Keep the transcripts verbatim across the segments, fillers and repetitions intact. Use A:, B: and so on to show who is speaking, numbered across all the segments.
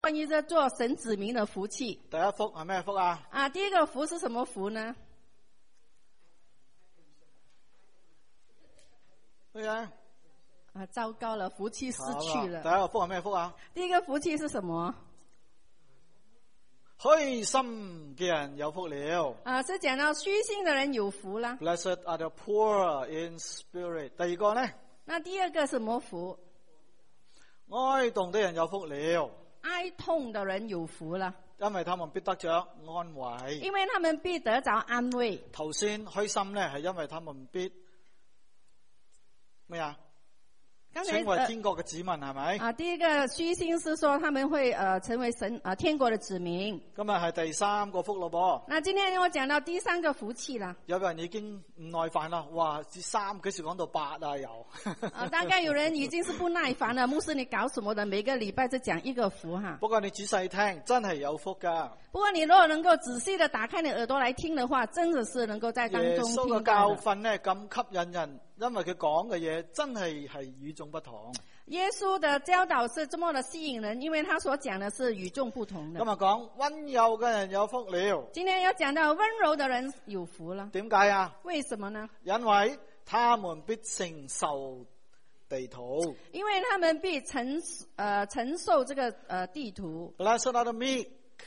A: 關於這做神子民的福氣。
B: 第一福係咩福啊？
A: 啊，第一個福是什麼福呢？
B: 咩啊？
A: 啊，糟糕了，福氣失去了。
B: 第一個福係咩福啊？
A: 第一個福氣是什麼？
B: 虛心嘅人有福了。
A: 啊，是講到虛心的人有福啦。
B: Blessed are the poor in spirit。第二個呢？
A: 那第二個什麼福？
B: 哀慟的人有福了。
A: 哀痛的人有福啦，
B: 因為他們必得着安慰。
A: 因為他們必得着安慰。
B: 頭先虛心呢，係因為他們必咩啊？成為天國嘅子民係咪？
A: 啊，第一個虛心是說他們會呃成為神啊、呃、天國的子民。
B: 今日係第三個福咯噃。
A: 那今天我講到第三個福氣啦。
B: 有人已經唔耐煩啦，哇！至三幾時講到八啊又。
A: 啊，大概有人已經是不耐煩了。牧師你搞什麼的？每個禮拜就講一個福哈。
B: 不過你仔細聽，真係有福噶。
A: 不過你如果能夠仔細的打開你耳朵來聽的話，真的是能夠在當中聽到的。耶穌嘅
B: 教訓呢咁吸引人，因為佢講嘅嘢真係係與眾不同。
A: 耶穌的教導是這麼的吸引人，因為他所講的是與眾不同的。
B: 今日講溫柔嘅人有福了。
A: 今天要講到溫柔的人有福了。
B: 點解啊？
A: 為什麼呢？
B: 因為他們必承受地土。
A: 因為他們必承呃承受這個呃地土。
B: Blessed are the meek,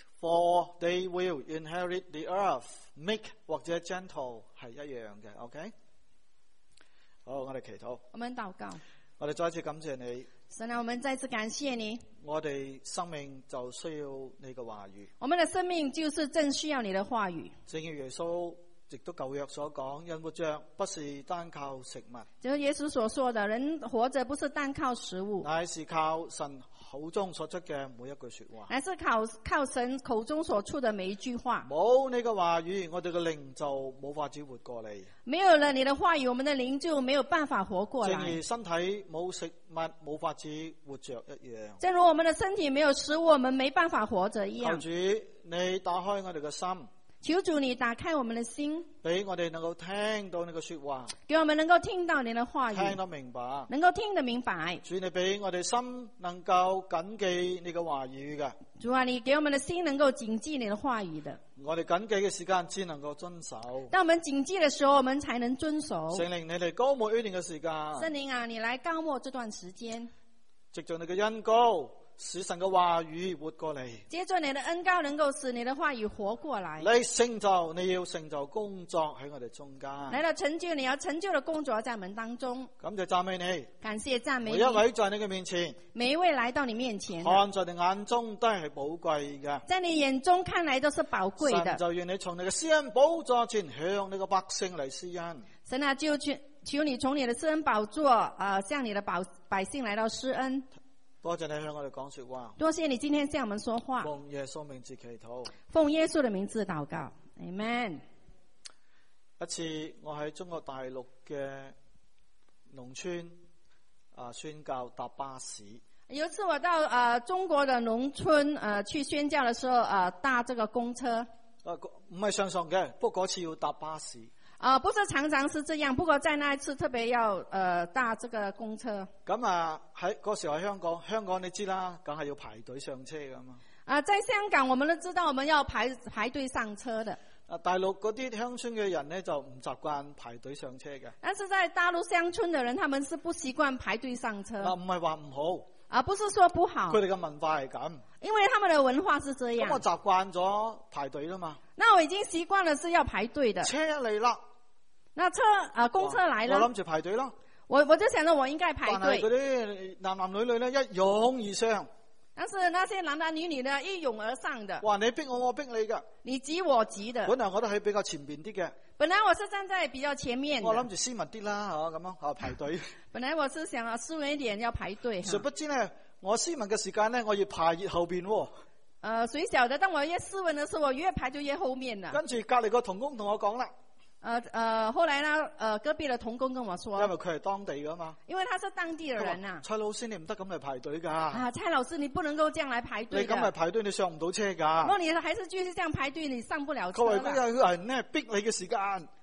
B: for they will inherit the earth. Meek 或者 gentle 係一樣嘅 ，OK？ 好，我哋祈禱。
A: 我們禱告。
B: 我哋再一次感謝你。
A: 神啊，我們再次感謝你。
B: 我哋生命就需要你嘅話語。
A: 我們的生命就是正需要你的話語。
B: 正如耶穌亦都舊約所講，人活着不是單靠食物。
A: 就是耶穌所說的，人活着不是單靠食物，
B: 乃是靠神口中所出嘅每一句說話。
A: 乃是靠靠神口中所出的每一句話。
B: 冇你嘅話語，我哋嘅靈就冇法子活過嚟。
A: 沒有了你的話語，我們的靈就沒有辦法活過來。
B: 正如身體冇食物，冇法子活着一樣。
A: 正如我們的身體沒有食物，我們沒辦法活着一樣。
B: 求主，你打開我哋嘅心。
A: 求主你打開我們的心，
B: 俾我哋能夠聽到你嘅說話，
A: 給我們能夠聽到你的話語，
B: 聽得明白，
A: 能夠聽得明白。
B: 主，你俾我哋心能夠謹記你嘅話語嘅。
A: 主啊，你給我們的心能夠謹記你的話語的。
B: 我哋謹記嘅時間只能夠遵守。
A: 當我們謹記的時候，我們才能遵守。
B: 聖靈，你嚟膏抹呢段嘅時間。
A: 聖靈啊，你來膏抹這段時間。
B: 藉着你嘅恩膏，使神嘅話語活過嚟。
A: 接着你的恩膏能夠使你的話語活過來。
B: 你成就，你要成就工作喺我哋中間。
A: 來到成就，你要成就的工作在我們當中。
B: 感謝讚美你，
A: 感謝讚美你。
B: 每一位在你嘅面前，
A: 每一位來到你面前，
B: 看在你眼中都係寶貴嘅。
A: 在你眼中看來都是寶貴的。
B: 神就願你從你嘅施恩寶座前向你嘅百姓嚟施恩。
A: 神啊，就求求你從你的施恩寶座啊、呃，向你的百百姓來到施恩。
B: 多謝你向我哋講說話。
A: 多謝你今天向我們說話。
B: 奉耶穌名字祈禱。
A: 奉耶穌的名字禱告。Amen。
B: 一次我喺中國大陸嘅農村啊宣教搭巴士。
A: 有一次我到啊、呃、中國的農村啊、呃、去宣教的時候啊、呃、搭這個公車。
B: 啊唔係常常嘅，不過嗰次要搭巴士。
A: 啊、呃，不是常常是這樣，不過在那一次特別要呃搭這個公車。
B: 咁啊喺嗰時候喺香港，香港你知啦，梗係要排隊上車噶嘛。
A: 啊、呃，在香港我們都知道我們要排排隊上車的。
B: 啊，大陸嗰啲鄉村嘅人咧就唔習慣排隊上車嘅。
A: 但是在大陸鄉村的人，他們是不習慣排隊上車。
B: 啊，唔係話唔好。
A: 啊，不是說不好。
B: 佢哋嘅文化係咁。
A: 因為他們的文化是這樣。
B: 咁我習慣咗排隊啦嘛。
A: 那我已經習慣了是要排隊的。
B: 車一嚟啦。
A: 那車啊，公車來了，
B: 我諗住排隊咯。
A: 我我就想着我應該排隊。
B: 但係嗰啲男男女女咧一擁而上。
A: 但是那些男男女女呢一擁而上的。
B: 哇！你逼我，我逼你噶。
A: 你擠我擠的。
B: 本來我都喺比較前邊啲嘅。
A: 本來我是站在比較前面的。
B: 我諗住斯文啲啦，吓咁樣啊排隊。
A: 本來我是想啊斯文一點要排隊。
B: 殊不知呢，我斯文嘅時間呢，我越排越後邊。
A: 呃，誰曉得？當我越斯文的時候，我越排就越後面啦。
B: 跟住隔籬個同工同我講啦。
A: 呃呃，後來呢，呃，隔壁的同工跟我說，
B: 因為佢係當地噶嘛，
A: 因為他是當地的人啊。
B: 蔡老師，你唔得咁嚟排隊噶。
A: 啊，蔡老師，你不能夠這樣來排隊。
B: 你咁嚟排隊，你上唔到車噶。
A: 如果你還是繼續這樣排隊，你上不了車。
B: 佢話嗰有人呢逼你嘅時間。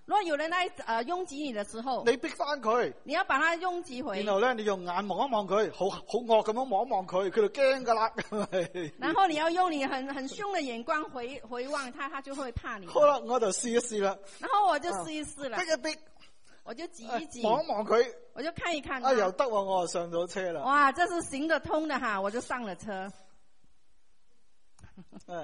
A: 如果有人來呃擁擠你的時候，
B: 你逼翻佢，
A: 你要把他擁擠回。
B: 然後咧你用眼望一望佢，好好惡咁樣望一望佢，佢就驚噶啦。
A: 然後你要用你很很凶的眼光回回望他，他就會怕你。
B: 好啦，我就試一試啦。
A: 然後我就試一試啦，
B: 逼一逼，
A: 我就擠一擠，
B: 望一望佢，
A: 我就看一看。
B: 啊，又得喎，我就上咗車啦。
A: 哇，這是行得通的哈，我就上了車。
B: 誒，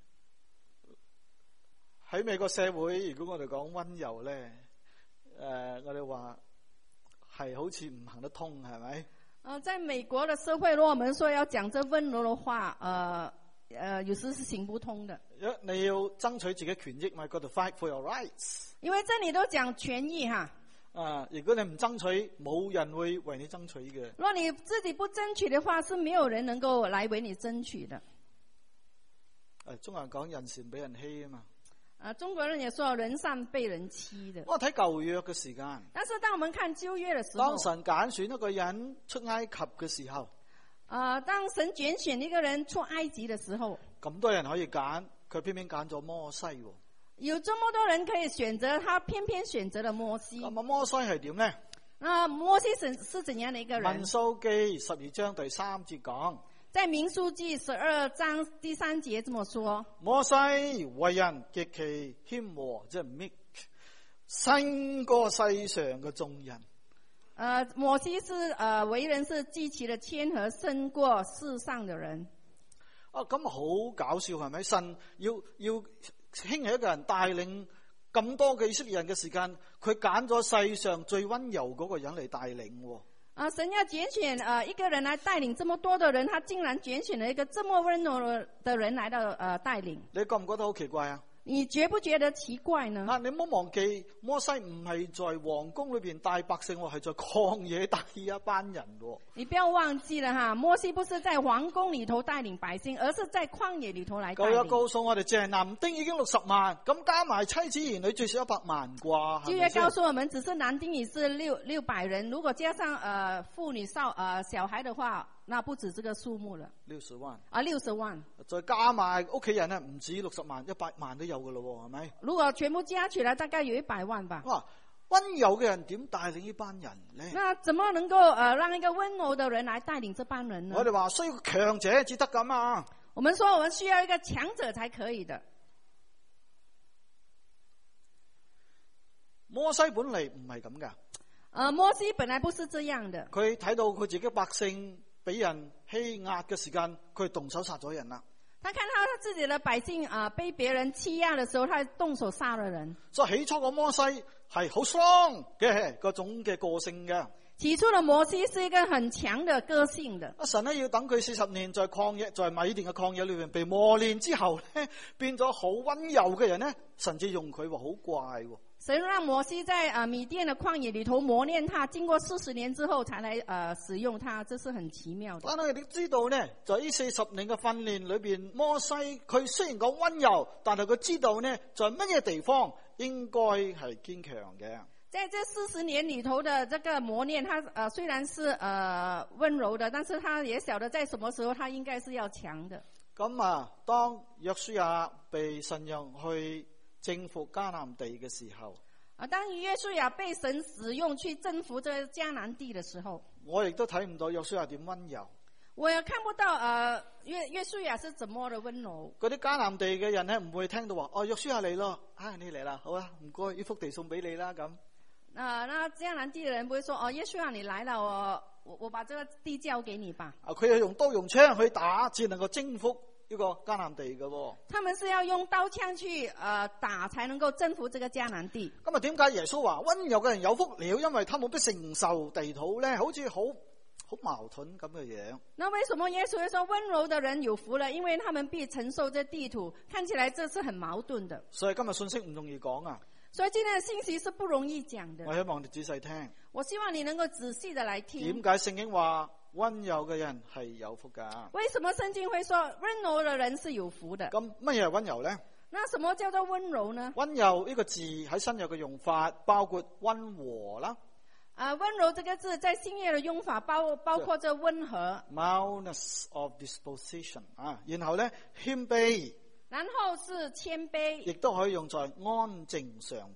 B: 喺美國社會，如果我哋講溫柔咧，誒、呃，我哋話係好似唔行得通，係咪？
A: 呃，在美國的社會，如果我們說要講這溫柔的話，呃，呃，有時是行不通的。
B: 如你要爭取自己權益，咪 got to fight for your rights。
A: 因為這裏都講權益哈。
B: 啊，如果你唔爭取，冇人會為你爭取嘅。
A: 如果你自己不爭取的話，是沒有人能夠來為你爭取的。
B: 誒，中國人講人善俾人欺啊嘛。
A: 啊，中國人也說人善被人欺的。
B: 我睇舊約嘅時間，
A: 但是當我們看舊約的時候，
B: 當神揀選一個人出埃及嘅時候，
A: 啊、呃，當神揀選一個人出埃及的時候，
B: 咁多人可以揀，佢偏偏揀咗摩西喎。
A: 有這麼多人可以選擇，他偏偏選擇了摩西。
B: 咁啊，摩西係點咧？
A: 啊，摩西是是怎樣的一個人？
B: 民數記十二章第三節講。
A: 在民數記十二章第三節這麼說：
B: 摩西為人極其謙和，即係 meek，勝過世上嘅眾人。
A: 呃，摩西是呃為人是極其的謙和，勝過世上的人。
B: 啊，咁好搞笑係咪？神要要興起一個人帶領咁多嘅以色列人嘅時間，佢揀咗世上最溫柔嗰個人嚟帶領。
A: 啊！神要揀選呃一個人來帶領這麼多的人，他竟然揀選了一個這麼溫柔的人來到呃帶領。你
B: 覺唔覺得好奇怪啊？
A: 你覺不覺得奇怪呢？
B: 啊！你唔好忘記，摩西唔係在皇宮裏邊帶百姓，係在曠野帶一班人。
A: 你不要忘記了哈，摩西不是在皇宮裏頭帶領百姓，而是在曠野裏頭來帶領。
B: 舊約告訴我哋，淨係男丁已經六十萬，咁加埋妻子兒女最少一百萬啩。
A: 舊約告訴我們，只是男丁已是六六百人，如果加上呃婦女少呃小孩的話，那不止這個數目了。
B: 六十萬
A: 啊，六十萬，
B: 再加埋屋企人咧，唔止六十萬，一百萬都有噶咯，係咪？
A: 如果全部加起來，大概有一百萬吧。
B: 哇！溫柔嘅人點帶領呢班人咧？
A: 那怎麼能夠呃讓一個溫柔的人來帶領這班人呢？
B: 我哋話需要強者至得噶嘛。
A: 我們說我們需要一個強者才可以的。
B: 摩西本嚟唔係咁噶。
A: 呃，摩西本來不是這樣的。
B: 佢睇到佢自己百姓俾人欺壓嘅時間，佢動手殺咗人啦。
A: 他看到他自己的百姓啊、呃、被別人欺壓的時候，他動手殺了人。
B: 所以起初個摩西係好 strong 嘅嗰種嘅個性嘅。
A: 起初的摩西是一個很強的個性的。
B: 阿神咧要等佢四十年在曠野，在米甸嘅曠野裏邊被磨練之後咧，變咗好溫柔嘅人咧，神至用佢，話好怪。
A: 神讓摩西在啊米甸的曠野裏頭磨練他，經過四十年之後才來呃使用他，這是很奇妙的。
B: 但係你知道呢，在呢四十年嘅訓練裏邊，摩西佢雖然講溫柔，但係佢知道呢，在乜嘢地方應該係堅強嘅。
A: 在這四十年裏頭的這個磨練，他呃雖然是呃溫柔的，但是他也曉得在什麼時候他應該是要強的。
B: 咁啊，當約書亞被神用去征服迦南地嘅時候，
A: 啊，當約書亞被神使用去征服這迦南地的時候，
B: 我亦都睇唔到約書亞點溫柔。
A: 我也看不到，呃，約約書亞是怎麼的溫柔。
B: 嗰啲迦南地嘅人咧，唔會聽到話，哦，約書亞嚟咯，啊，你嚟啦，好啦，唔該，呢幅地送俾你啦，咁。
A: 啊，那迦南地嘅人不會說，哦，約書亞你來了，我我我把這個地交給你吧。
B: 啊，佢係用刀用槍去打，只能夠征服呢個迦南地嘅、哦。
A: 他們是要用刀槍去呃打，才能夠征服這個迦南地。
B: 咁啊，點解耶穌話溫柔嘅人有福了？因為他們必承受地土咧，好似好好矛盾咁嘅樣。
A: 那為什麼耶穌會說溫柔的人有福了？因為他們必承受這地土，看起來這是很矛盾的。
B: 所以今日信息唔容易講啊。
A: 所以今天的信息是不容易講的。
B: 我希望你仔細聽。
A: 我希望你能夠仔細的來聽。
B: 點解聖經話溫柔嘅人係有福噶？
A: 為什麼聖經會說溫柔的人是有福的？
B: 咁乜嘢係溫柔咧？
A: 那什麼叫做溫柔呢？
B: 溫柔呢個字喺新約嘅用法包括溫和啦。
A: 啊，溫柔這個字在新約的用法包包括這溫和。
B: mildness of disposition 啊，然後咧謙卑。
A: 然後是謙卑，
B: 亦都可以用在安靜上邊，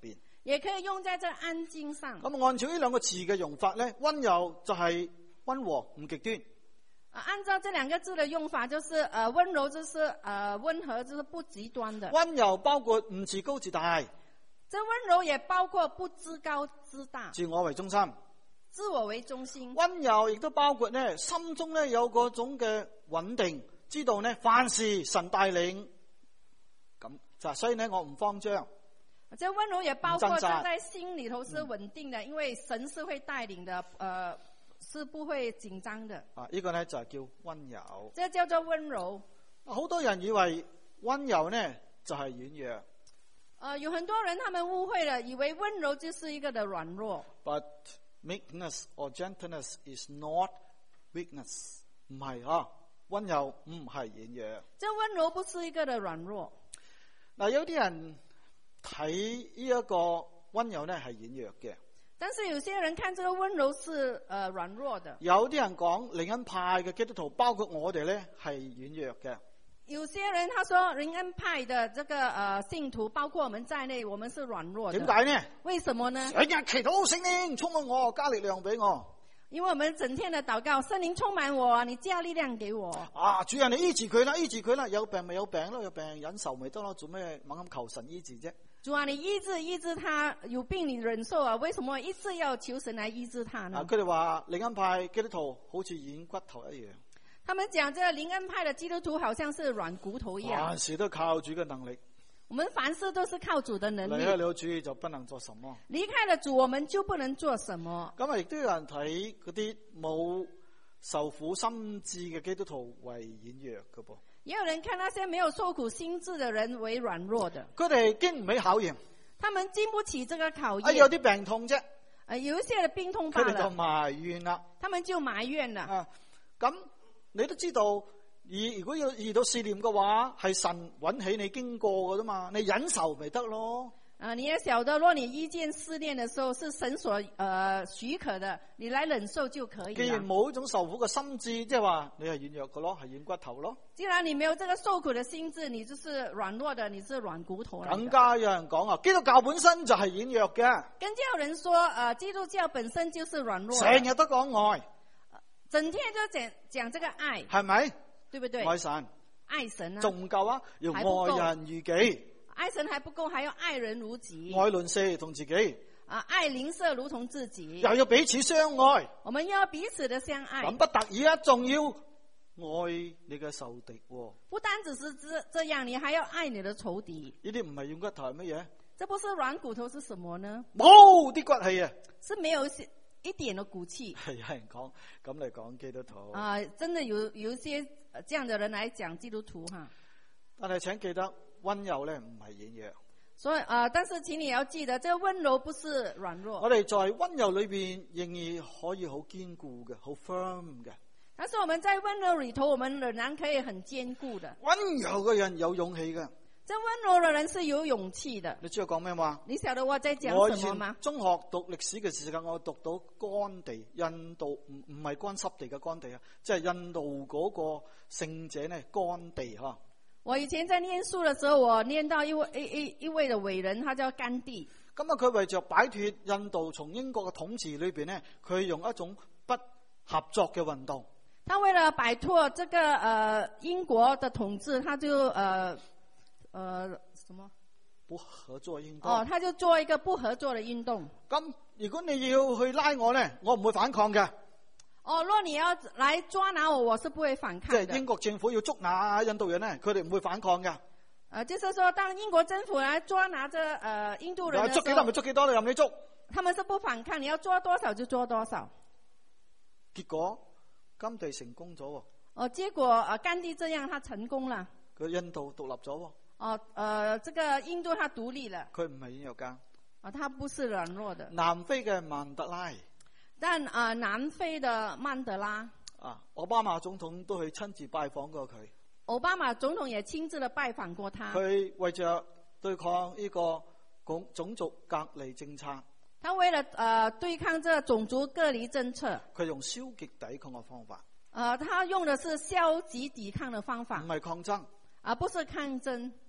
A: 也可以用在這安靜上。
B: 咁按照呢兩個字嘅用法咧，溫柔就係溫和唔極端。
A: 啊，按照這兩個字的用法，就是呃溫柔就是呃溫和就是不極端的。
B: 溫柔包括唔自高自大，
A: 這溫柔也包括不自高自大，
B: 自我為中心。
A: 自我為中心。
B: 溫柔亦都包括咧心中咧有嗰種嘅穩定，知道咧凡事神帶領。咁就所以咧我唔慌張。
A: 這溫柔也包括他在心裏頭是穩定的，嗯、因為神是會帶領的，呃，是不會緊張的。啊，
B: 呢個咧就係叫溫柔。
A: 這叫做溫柔。
B: 好多人以為溫柔呢就係軟弱。
A: 呃，有很多人他們誤會了，以為溫柔就是一個的軟弱。
B: But meekness or gentleness is not weakness。唔係啊，溫柔唔係軟弱。
A: 這溫柔不是一個的軟弱。
B: 嗱，有啲人睇呢一個溫柔咧係軟弱嘅。
A: 但是有些人看這個溫柔是呃軟弱的。
B: 有啲人講靈恩派嘅基督徒，包括我哋咧係軟弱嘅。
A: 有些人他說靈恩派的這個呃信徒，包括我們在內，我們是軟弱的。
B: 點解呢？
A: 為什麼呢？
B: 成日祈禱聖靈充滿我，加力量俾我。
A: 因為我們整天的禱告，聖靈充滿我，你加力量給我。
B: 啊，主人你醫治佢啦，醫治佢啦，有病咪有病咯，有病忍受咪得咯，做咩猛咁求神醫治啫？
A: 主啊，你醫治醫治他，有病你忍受啊，為什麼一直要求神來醫治他呢？
B: 啊，佢哋話靈恩派基督徒好似軟骨頭一樣。
A: 他們講，這個靈恩派的基督徒好像是軟骨頭一樣。
B: 凡事都靠主嘅能力。
A: 我們凡事都是靠主的能力。
B: 離開了主就不能做什麼。
A: 離開了主，我們就不能做什麼。
B: 咁啊，亦都有人睇嗰啲冇受苦心志嘅基督徒為軟弱嘅噃。
A: 也有人看那些沒有受苦心志的人為軟弱的。
B: 佢哋經唔起考驗。
A: 他們經不起這個考驗。
B: 啊，有啲病痛啫。
A: 啊，有一些的病痛罷了。
B: 佢哋就埋怨啦。
A: 他們就埋怨了。
B: 啊，咁你都知道，而如果要遇到試驗嘅話，係神允許你經過嘅啫嘛，你忍受咪得咯。
A: 啊，你也曉得，若你遇見試煉的時候，是神所呃許可的，你來忍受就可以。
B: 既然冇一種受苦嘅心智，即係話你係軟弱嘅咯，係軟骨頭咯。
A: 既然你沒有這個受苦的心智，你就是軟弱的，你是軟骨頭。
B: 更加有人講啊，基督教本身就係軟弱嘅。
A: 更加有人說，呃，基督教本身就是軟弱。
B: 成日都講愛，
A: 整天就講講這個愛，
B: 係咪？
A: 對不對？
B: 愛神，
A: 愛神啊，
B: 仲唔夠啊？要愛人如己。
A: 愛神還不夠，還要愛人如己。
B: 愛鄰舍同自己。
A: 啊，愛鄰舍如同自己。
B: 又要彼此相愛。
A: 我們要彼此的相愛。
B: 咁不特止啊，仲要愛你嘅仇敵。
A: 不單只是這這樣，你還要愛你的仇敵。
B: 呢啲唔係軟骨頭係乜嘢？
A: 這不是軟骨頭是什麼呢？
B: 冇啲骨氣啊！
A: 是沒有一點的骨氣。係
B: 有人講咁嚟講基督徒。
A: 啊，真的有有一些這樣的人來講基督徒哈。
B: 但係請記得。溫柔咧唔係軟弱，
A: 所以啊、呃，但是請你要記得，這個溫柔不是軟弱。
B: 我哋在溫柔裏邊仍然可以好堅固嘅，好 firm 嘅。
A: 但是我們在溫柔裏頭，我們仍然可以很堅固的。
B: 溫柔嘅人有勇氣嘅，
A: 這溫柔的人是有勇氣的。
B: 你知道講咩嘛？
A: 你曉得我在講什麼嗎？
B: 我以前中學讀歷史嘅時間，我讀到乾地，印度唔唔係乾濕地嘅乾地啊，即係印度嗰個聖者呢，乾地吓。
A: 我以前在念書的時候，我念到一位一一一位的偉人，他叫甘地。
B: 咁啊，佢為着擺脫印度從英國嘅統治裏邊呢，佢用一種不合作嘅運動。
A: 他為了擺脫這個呃英國的統治，他就呃呃什麼
B: 不合作運動。
A: 哦，他就做一個不合作的運動。
B: 咁如果你要去拉我呢，我唔會反抗嘅。
A: 哦，若你要來抓拿我，我是不會反抗的。
B: 即係英國政府要捉拿印度人咧，佢哋唔會反抗嘅。
A: 呃，就是說，當英國政府來抓拿着呃印度人的時候，
B: 捉幾多咪捉幾多，你任你捉。
A: 他們是不反抗，你要抓多少就抓多少。
B: 結果甘地成功咗。
A: 哦，結果呃甘地這樣，他成功了。
B: 佢印度獨立咗。
A: 哦，呃，這個印度他獨立了。
B: 佢唔係軟弱噶。
A: 啊，他不是軟弱的。
B: 南非嘅曼德拉。
A: 但啊、呃，南非的曼德拉
B: 啊，奧巴馬總統都去親自拜訪過佢。
A: 奧巴馬總統也親自的拜訪過他。
B: 佢為着對抗呢個種種族隔離政策，
A: 他為了呃對抗這種族隔離政策，
B: 佢用消極抵抗嘅方法。
A: 呃，他用的是消極抵抗的方法，
B: 唔係抗爭，
A: 而不是抗爭。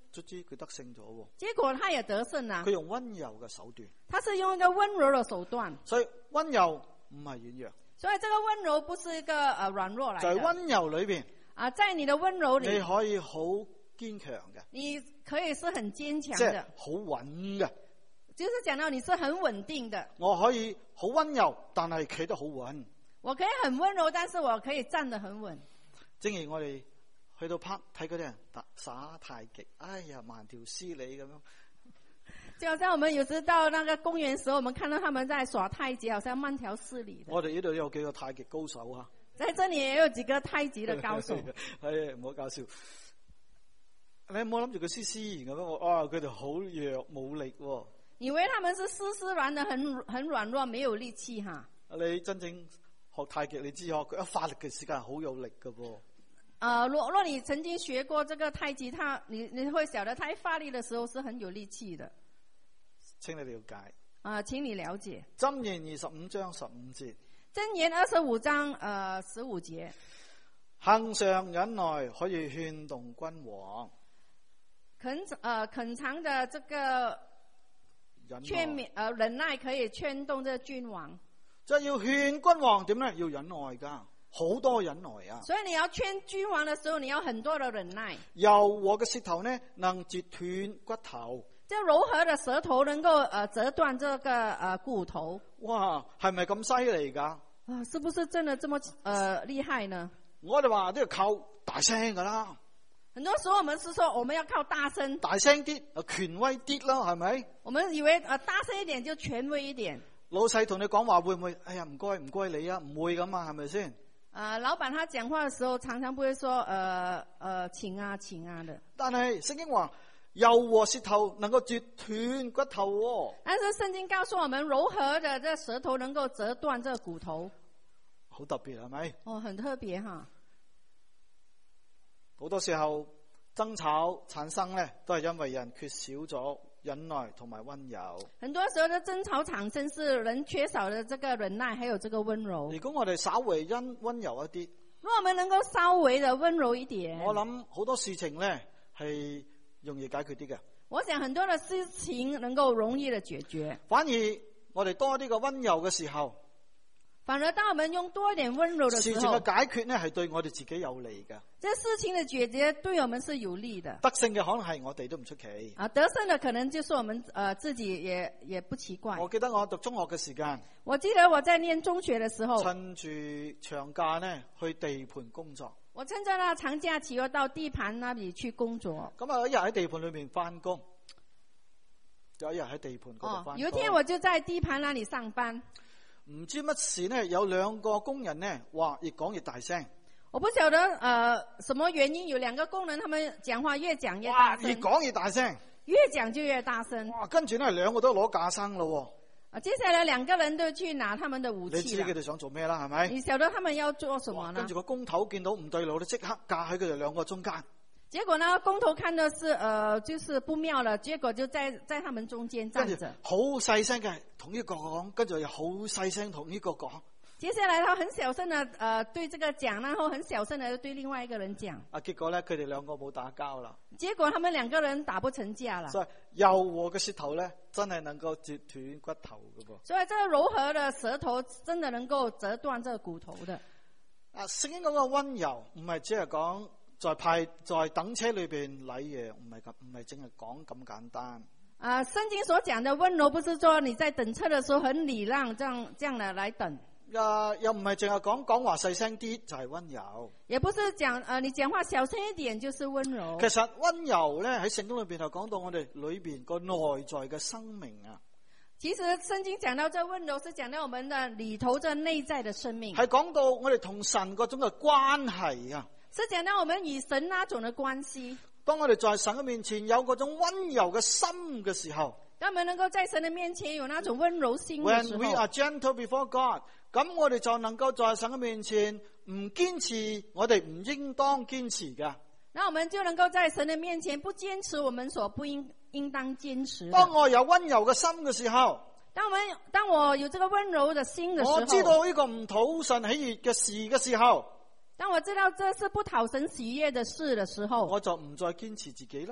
B: 卒之佢得勝咗喎。
A: 結果他也得勝啦。
B: 佢用溫柔嘅手段。
A: 他是用一個溫柔的手段。
B: 所以溫柔唔係軟弱。
A: 所以這個溫柔不是一個呃軟弱嚟嘅。
B: 在溫柔裏邊
A: 啊，在你的溫柔裏，
B: 你可以好堅強嘅。
A: 你可以是很堅強
B: 即係
A: 的，
B: 好穩嘅。
A: 就是講到你是很穩定的。
B: 我可以好溫柔，但係企得好穩。
A: 我可以很溫柔，但是我可以站得很穩。
B: 正如我哋去到拍睇嗰啲人打耍太極，哎呀慢條斯理咁樣。
A: 就好像我們有時到那個公園時候，我們看到他們在耍太極，好像慢條斯理的。
B: 我哋呢度有幾個太極高手啊！
A: 在這裡也有幾個太極的高手。
B: 係唔好搞笑。你唔好諗住佢斯斯然咁樣，啊佢哋好弱冇力喎。
A: 以為他們是斯斯然的，很很軟弱，沒有力氣哈。
B: 你真正學太極，你知嗬，佢一發力嘅時間好有力噶噃。
A: 啊，若若你曾經學過這個太極，他你你會曉得，他一發力的時候是很有力氣的。
B: 請你了解。
A: 啊，請你了解。
B: 箴言二十五章十五節。
A: 箴言二十五章，呃，十五節。
B: 恆常忍耐可以勸動君王。
A: 懇呃懇長的這個勸勉呃忍耐可以勸動這個君王。
B: 即係要勸君王點咧？要忍耐噶，好多忍耐啊！
A: 所以你要勸君王的時候，你要很多的忍耐。
B: 柔和嘅舌頭呢，能折斷骨頭。
A: 這柔和的舌頭能夠呃折斷這個呃骨頭。
B: 哇，係咪咁犀利噶？
A: 啊，是不是真的這麼呃厲害呢？
B: 我哋話都要靠大聲噶啦。
A: 很多時候我們是說我們要靠大聲，
B: 大聲啲，權威啲咯，係咪？
A: 我們以為呃大聲一點就權威一點。
B: 老細同你講話會唔會？哎呀，唔該唔該你啊，唔會咁啊，係咪先？
A: 啊，老闆他講話的時候，常常不會說，呃呃，請啊請啊的。
B: 但係聖經話柔和舌頭能夠折斷骨頭喎。
A: 但是聖經告訴我們，柔和的這舌頭能夠折斷這骨頭。
B: 好特別係咪？
A: 哦，很特別哈。
B: 好多時候爭吵產生咧，都係因為人缺少咗忍耐同埋溫柔。
A: 很多時候的爭吵產生是人缺少了這個忍耐，還有這個溫柔。
B: 如果我哋稍微溫溫柔一啲，
A: 如果我們能夠稍微的溫柔一點，
B: 我諗好多事情咧係容易解決啲嘅。
A: 我想很多的事情能夠容易的解決。
B: 反而我哋多啲嘅溫柔嘅時候，
A: 反而當我們用多一點溫柔的時候，
B: 事情嘅解決呢係對我哋自己有利嘅。
A: 這事情的解決對我們是有利的。
B: 得勝嘅可能係我哋都唔出奇。
A: 啊，得勝的可能就是我們呃自己也也不奇怪。
B: 我記得我讀中學嘅時間，
A: 我記得我在念中學的時候，
B: 趁住長假呢去地盤工作。
A: 我趁着那長假期我到地盤那裡去工作。
B: 咁啊，有一日喺地盤裏面翻工，有一日喺地盤嗰度翻工。
A: 有一天我就在地盤那裡上班。
B: 唔知乜事呢？有兩個工人呢，話越講越大聲。
A: 我不曉得呃什麼原因，有兩個工人他們講話越講越大聲。
B: 越講越大聲，
A: 越講就越大聲。
B: 哇！跟住呢兩個都攞架生咯。
A: 啊，接下來兩個人都去拿他們的武器。
B: 你知佢哋想做咩啦？係咪？
A: 你曉得他們要做什麼呢？
B: 跟住個工頭見到唔對路，都即刻架喺佢哋兩個中間。
A: 結果呢，工頭看的是，呃，就是不妙了。結果就在在他們中間站着，
B: 好細聲嘅同呢個講，跟住又好細聲同呢個講。
A: 接下來他很小聲的，呃，對這個講，然後很小聲的對另外一個人講。
B: 啊，結果咧，佢哋兩個冇打交啦。
A: 結果他們兩個人打不成架了。
B: 所以柔和嘅舌頭咧，真係能夠折斷骨頭嘅噃。
A: 所以這個柔和的舌頭真的能夠折斷這個骨頭的。
B: 啊，聖經講嘅溫柔唔係只係講。在派在等車裏邊禮讓，唔係咁，唔係淨係講咁簡單。
A: 啊，聖經所講的溫柔，不是說你在等車的時候很禮讓，這樣這樣的來等。
B: 啊，又唔係淨係講講話細聲啲就係溫柔。
A: 也不是講，呃，你講話小聲一點就是溫柔。
B: 其實溫柔咧喺聖經裏邊就講到我哋裏邊個內在嘅生命啊。
A: 其實聖經講到這溫柔，是講到我們的裏頭這內在的生命。
B: 係講到我哋同神嗰種嘅關係啊。
A: 是講到我們與神那種的關係。
B: 當我哋在神嘅面前有嗰種溫柔嘅心嘅時候，
A: 當我們能夠在神嘅面前有那種溫柔心嘅時候
B: ，When we are gentle before God，咁我哋就能夠在神嘅面前唔堅持我哋唔應當堅持嘅。
A: 那我們就能夠在神嘅面前不堅持我們所不應應當堅持。
B: 當我有溫柔嘅心嘅時候，
A: 當我們當我有這個溫柔嘅心嘅時候，
B: 我知道呢個唔討神喜悅嘅事嘅時候。
A: 當我知道這是不討神喜悅的事的時候，
B: 我就唔再堅持自己咯。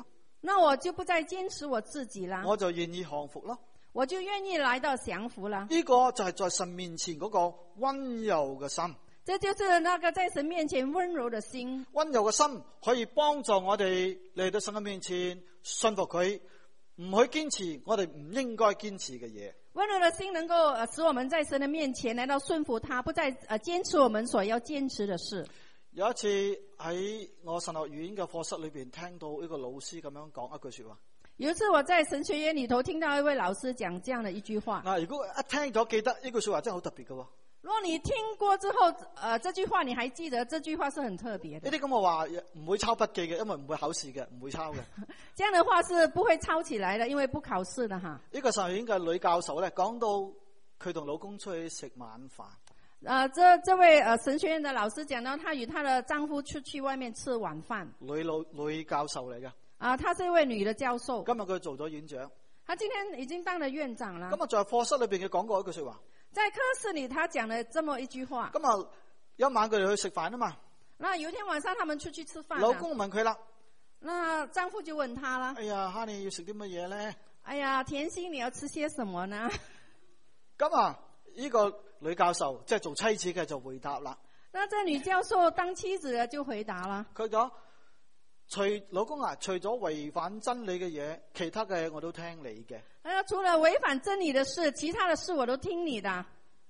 A: 那我就不再堅持我自己啦，
B: 我就願意降服咯。
A: 我就願意來到降服啦。
B: 呢個就係在神面前嗰個溫柔嘅心。
A: 這就是那個在神面前溫柔的心。
B: 溫柔嘅心可以幫助我哋嚟到神嘅面前信服佢，唔去堅持我哋唔應該堅持嘅嘢。
A: 溫柔的心能夠呃使我們在神的面前來到順服他，不再呃堅持我們所要堅持的事。
B: 有一次喺我神學院嘅課室裏邊聽到一個老師咁樣講一句說話。
A: 有一次我在神學院裏頭聽到一位老師講這樣的一句話。
B: 嗱，如果一聽咗記得呢句說話真係好特別嘅。
A: 如果你聽過之後，呃，這句話你還記得，這句話是很特別的。
B: 呢啲咁嘅話唔會抄筆記嘅，因為唔會考試嘅，唔會抄嘅。
A: 這樣的話是不會抄起來的，因為不考試的哈。
B: 呢個神學院嘅女教授咧，講到佢同老公出去食晚飯。
A: 啊，這這位呃神學院的老師講到，她與她的丈夫出去外面吃晚飯。
B: 女老女教授嚟嘅。
A: 啊，她是一位女的教授。
B: 今日佢做咗院長。
A: 她今天已經當了院長啦。
B: 今日在課室裏邊佢講過一句說話。
A: 在課室裏，她講了這麼一句話。
B: 今日有一晚佢哋去食飯啊嘛。
A: 那有一天晚上，他們出去吃飯。
B: 老公問佢啦。
A: 那丈夫就問她啦。
B: 哎呀，哈尼要食啲乜嘢咧？
A: 哎呀，甜心你要吃些什麼呢？
B: 咁啊，呢個女教授即係做妻子嘅就回答啦。
A: 那這女教授當妻子嘅就回答啦。
B: 佢講：除老公啊，除咗違反真理嘅嘢，其他嘅我都聽你嘅。
A: 啊，除了違反真理的事，其他的事我都聽你的。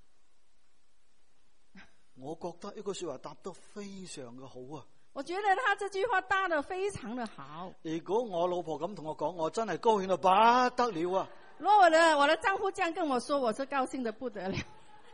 B: 我覺得呢句說話答得非常嘅好啊！
A: 我覺得他這句話答得非常的好。
B: 如果我老婆咁同我講，我真係高興到不得了啊！
A: 如果我的我的丈夫這樣跟我說，我是高興得不得了。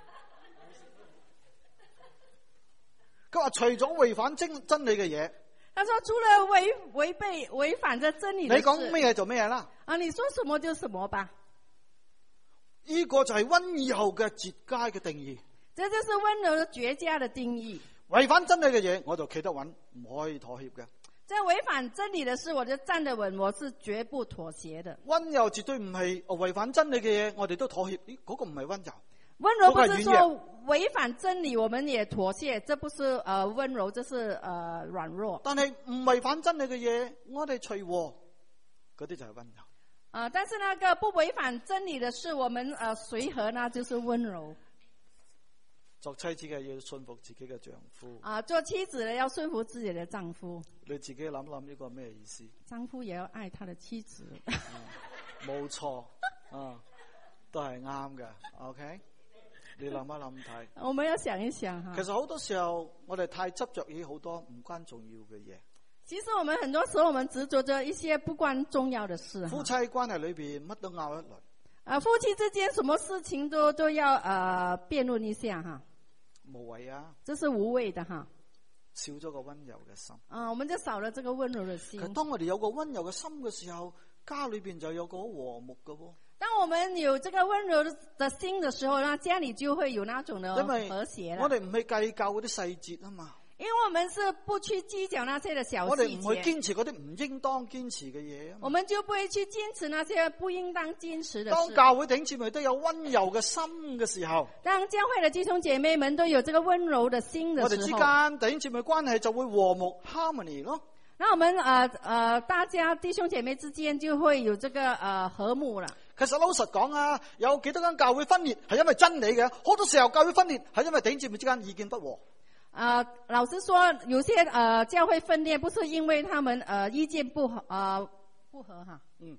B: 佢話除咗違反真真理嘅嘢，
A: 他說除了違違背違反咗真理的事，
B: 你講咩嘢就咩嘢啦。
A: 啊，你說什麼就什麼吧。
B: 呢個就係溫柔嘅絕佳嘅定義。
A: 這就是溫柔的絕佳的定義。
B: 違反真理嘅嘢，我就企得穩，唔可以妥協嘅。
A: 在違反真理的事，我就站得穩，我是絕不妥協的。
B: 溫柔絕對唔係違反真理嘅嘢，我哋都妥協。呢、那個唔係溫柔。
A: 溫柔不是說違反真理，我們也妥協，這不是呃溫柔，這是呃軟弱。
B: 但係唔違反真理嘅嘢，我哋隨和，嗰啲就係溫柔。
A: 啊、呃，但是那個不違反真理的事，我們呃隨和呢，就是溫柔。
B: 做妻子嘅要順服自己嘅丈夫。
A: 啊、呃，做妻子嘅要順服自己的丈夫。
B: 你自己諗諗呢個咩意思？
A: 丈夫也要愛他的妻子。
B: 冇錯，啊，都係啱嘅。OK， 你諗一諗睇。
A: 我們要想一想哈。
B: 其實好多時候我哋太執着於好多唔關重要嘅嘢。
A: 其實我們很多時候我們執着着一些不關重要的事。
B: 夫妻關係裏邊乜都拗一輪。
A: 啊，夫妻之間什麼事情都都要呃辯論一下哈。
B: 無謂啊，
A: 這是無謂的哈。
B: 少咗個溫柔嘅心。
A: 啊，我們就少了這個溫柔的心。
B: 其實當我哋有個溫柔嘅心嘅時候，家裏邊就有個和睦嘅喎。
A: 當我們有這個溫柔的心的時候，那家裏就會有那種的和諧了。
B: 我哋唔係計較嗰啲細節啊嘛。
A: 因為我們是不去計較那些的小細節。
B: 我哋唔會堅持嗰啲唔應當堅持嘅嘢。
A: 我們就不會去堅持那些不應當堅持的事。
B: 當教會弟兄姊妹都有溫柔嘅心嘅時候，
A: 當教會的弟兄姐妹們都有這個溫柔的心的時候，
B: 我哋之間弟兄姐妹關係就會和睦 harmony 咯。
A: 那我們呃呃大家弟兄姐妹之間就會有這個呃和睦了。
B: 其實老實講啊，有幾多間教會分裂係因為真理嘅，好多時候教會分裂係因為弟兄姐妹之間意見不和。
A: 啊、呃，老實說，有些呃教會分裂不是因為他們呃意見不合啊、呃、不合哈。嗯。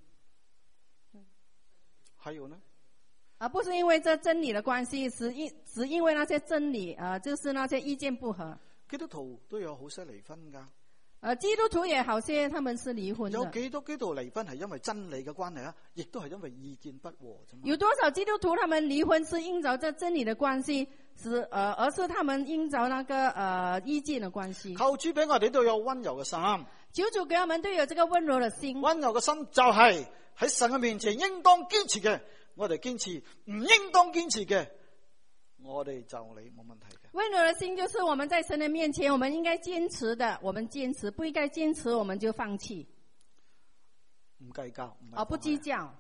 B: 還有呢？
A: 啊，不是因為這真理的關係，是因只因為那些真理啊、呃，就是那些意見不合。
B: 基督徒都有好些離婚噶。
A: 呃，基督徒也好些，他們是離婚的。
B: 有幾多基督徒離婚係因為真理嘅關係啊？亦都係因為意見不和啫嘛。
A: 有多少基督徒他們離婚是因着這真理的關係，是呃，而是他們因着那個呃意見的關係。
B: 求主俾我哋都有溫柔嘅心。
A: 求主給我們都有這個溫柔的心。
B: 溫柔嘅心就係喺神嘅面前應當堅持嘅，我哋堅持；唔應當堅持嘅，我哋就理冇問題嘅。
A: 溫柔的心就是我們在神的面前，我們應該堅持的，我們堅持；不應該堅持，我們就放棄。
B: 唔計較，
A: 啊，不計較。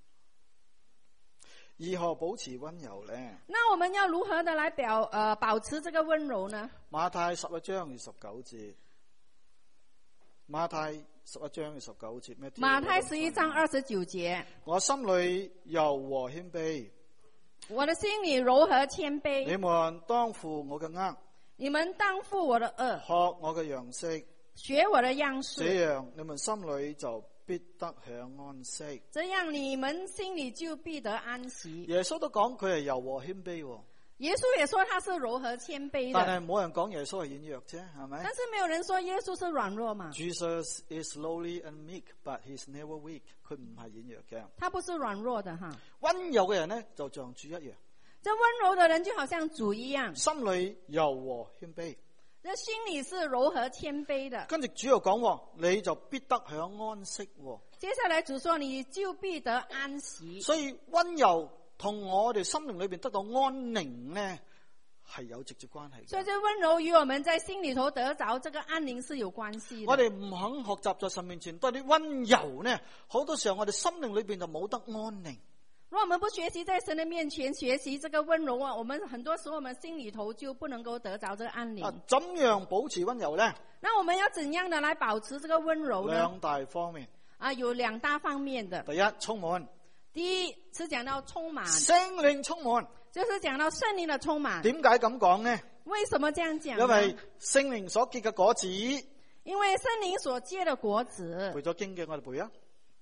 B: 如何保持溫柔呢？
A: 那我們要如何的來表呃保持這個溫柔呢？
B: 馬太十一章二十九節，馬太十一章嘅十九節咩？
A: 馬太十一章二十九節，
B: 我心裏柔和謙卑，
A: 我的心裏柔和謙卑。
B: 你們當負我嘅軛，
A: 你們當負我的軛，
B: 學我嘅樣式，
A: 學我的樣式，
B: 這樣你們心裏就必得享安息。
A: 這樣你們心裏就必得安息。
B: 耶穌都講佢係柔和謙卑喎。
A: 耶穌也說他是柔和謙卑的，
B: 但係冇人講耶穌係軟弱啫，係咪？
A: 但是沒有人說耶穌是軟弱嘛。
B: Jesus is lowly and meek, but he's never weak。佢唔係軟弱嘅。
A: 他不是軟弱的哈。
B: 溫柔嘅人咧就像主一樣。
A: 這溫柔的人就好像主一樣，
B: 心裏柔和謙卑。
A: 這心裏是柔和謙卑的。
B: 跟住主又講，你就必得享安息。
A: 接下來主說，你就必得安息。
B: 所以溫柔同我哋心靈裏邊得到安寧咧，係有直接關係嘅。
A: 所以，這溫柔與我們在心裏頭得着這個安寧是有關係的。
B: 我哋唔肯學習在神面前多啲溫柔呢，好多時候我哋心靈裏邊就冇得安寧。
A: 如果我們不學習在神的面前學習這個溫柔啊，我們很多時候我們心裏頭就不能夠得着這個安寧。
B: 啊，怎樣保持溫柔呢？
A: 那我們要怎樣的來保持這個溫柔呢？
B: 兩大方面。
A: 啊，有兩大方面的。
B: 第一，充滿。
A: 第一是講到充滿，
B: 聖靈充滿，
A: 就是講到聖靈的充滿。
B: 點解咁講呢？
A: 為什麼這樣講呢？
B: 因為聖靈所結嘅果子，
A: 因為聖靈所結的果子。
B: 背咗經嘅我哋背啊。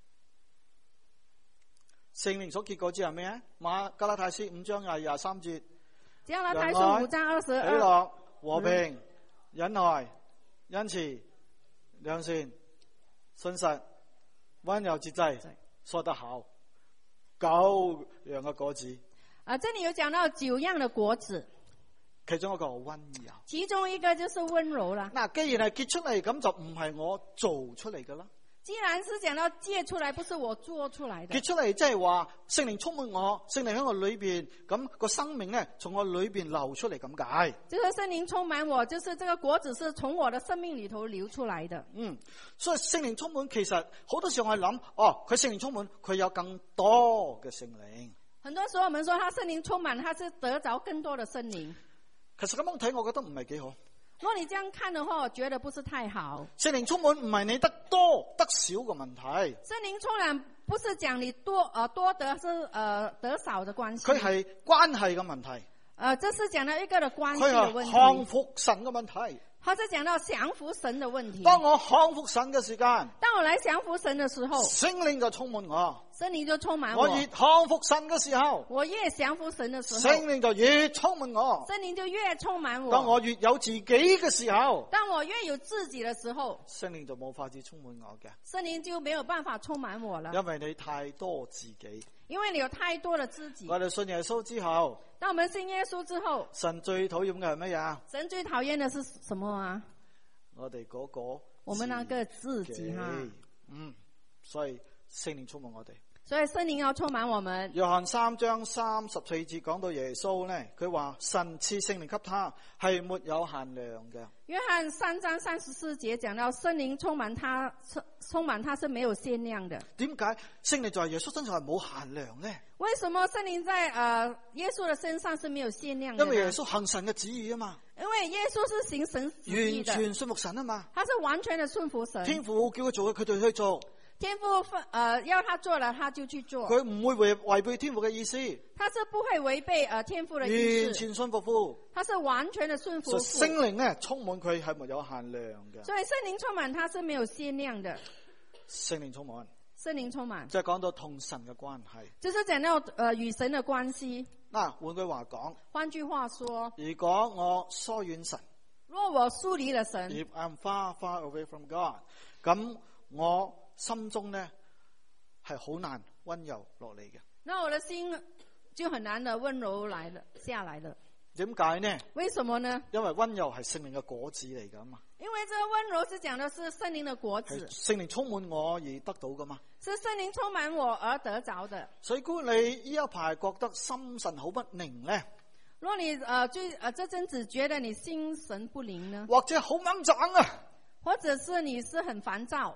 B: 聖靈所結果子係咩啊？馬加拉太書五章廿廿三節。
A: 加拉太書五章二十二。
B: 喜樂、和平、忍耐、恩慈、良善、信實、溫柔節制，說得好。九樣嘅果子，
A: 啊，這裏有講到九樣的果子，
B: 其中一個溫柔，
A: 其中一個就是溫柔啦。
B: 嗱，既然係結出嚟，咁就唔係我做出嚟噶啦。
A: 既然是講到結出來，不是我做出來的。
B: 結出嚟即係話聖靈充滿我，聖靈喺我裏邊，咁個生命咧從我裏邊流出嚟咁解。
A: 就是聖靈充滿我，就是這個果子是從我的生命裏頭流出來的。
B: 嗯，所以聖靈充滿，其實好多時候我諗，哦，佢聖靈充滿，佢有更多嘅聖靈。
A: 很多時候我們說，他聖靈充滿，他是得着更多的聖靈。
B: 其實咁樣睇，我覺得唔係幾好。
A: 如果你這樣看的話，我覺得不是太好。
B: 聖靈充滿唔係你得多得少嘅問題。
A: 聖靈充滿不是講你多呃多得是呃得少的關係。
B: 佢係關係嘅問題。
A: 呃，這是講到一個的關係的問題。
B: 佢係降服神嘅問題。
A: 他是講到降服神的問題。
B: 當我降服神嘅時間，
A: 當我來降服神的時候，
B: 聖靈就充滿我。
A: 聖靈就充滿我。
B: 我越降服神嘅時候，
A: 我越降服神的時候，
B: 聖靈就越充滿我。
A: 聖靈就越充滿我。
B: 當我越有自己嘅時候，
A: 當我越有自己的時候，
B: 聖靈就冇法子充滿我嘅。
A: 聖靈就沒有辦法充滿我了。
B: 因為你太多自己。
A: 因為你有太多的自己。
B: 我哋信耶穌之後，
A: 當我們信耶穌之後，
B: 神最討厭嘅係乜嘢？
A: 神最討厭的是什麼啊？
B: 我哋嗰個，
A: 我們那個自己哈。
B: 嗯，所以聖靈充滿我哋。
A: 所以聖靈要充滿我們。
B: 約翰三章三十四節講到耶穌咧，佢話神賜聖靈給他係沒有限量嘅。
A: 約翰三章三十四節講到聖靈充滿他，充滿他是沒有限量的。點
B: 解聖靈在耶穌身上係冇限量呢？
A: 為什麼聖靈在呃耶穌的身上是沒有限量的？
B: 因為耶穌行神嘅旨意啊嘛。
A: 因為耶穌是行神旨意的，
B: 完全信服神啊嘛。
A: 他是完全的信服神。
B: 天父叫佢做嘅，佢就去做。
A: 天父呃要他做了，他就去做。
B: 佢唔會違違背天父嘅意思。
A: 他是不會違背呃天父的意思。
B: 完全信服父。
A: 他是完全的信服父。
B: 聖靈咧充滿佢係沒有限量嘅。
A: 所以聖靈充滿他是沒有限量的。
B: 聖靈充滿。
A: 聖靈充滿。
B: 即係講到同神嘅關係。
A: 就是講到呃與神的關係。
B: 嗱，換句話講。
A: 換句話說。
B: 如果我疏遠神。
A: 若我疏離了神。
B: If I'm far, far away from God，咁我心中咧係好難溫柔落嚟嘅。
A: 那我的心就很難的溫柔來了下來了。
B: 點解呢？
A: 為什麼呢？
B: 因為溫柔係聖靈嘅果子嚟噶嘛。
A: 因為這個溫柔是講的是聖靈的果子。
B: 聖靈充滿我而得到噶嘛。
A: 是聖靈充滿我而得着的。所以，
B: 如果你呢一排覺得心神好不寧咧，
A: 如果你呃最呃這陣子覺得你心神不寧呢？
B: 或者好掹掙啊，
A: 或者是你是很煩躁。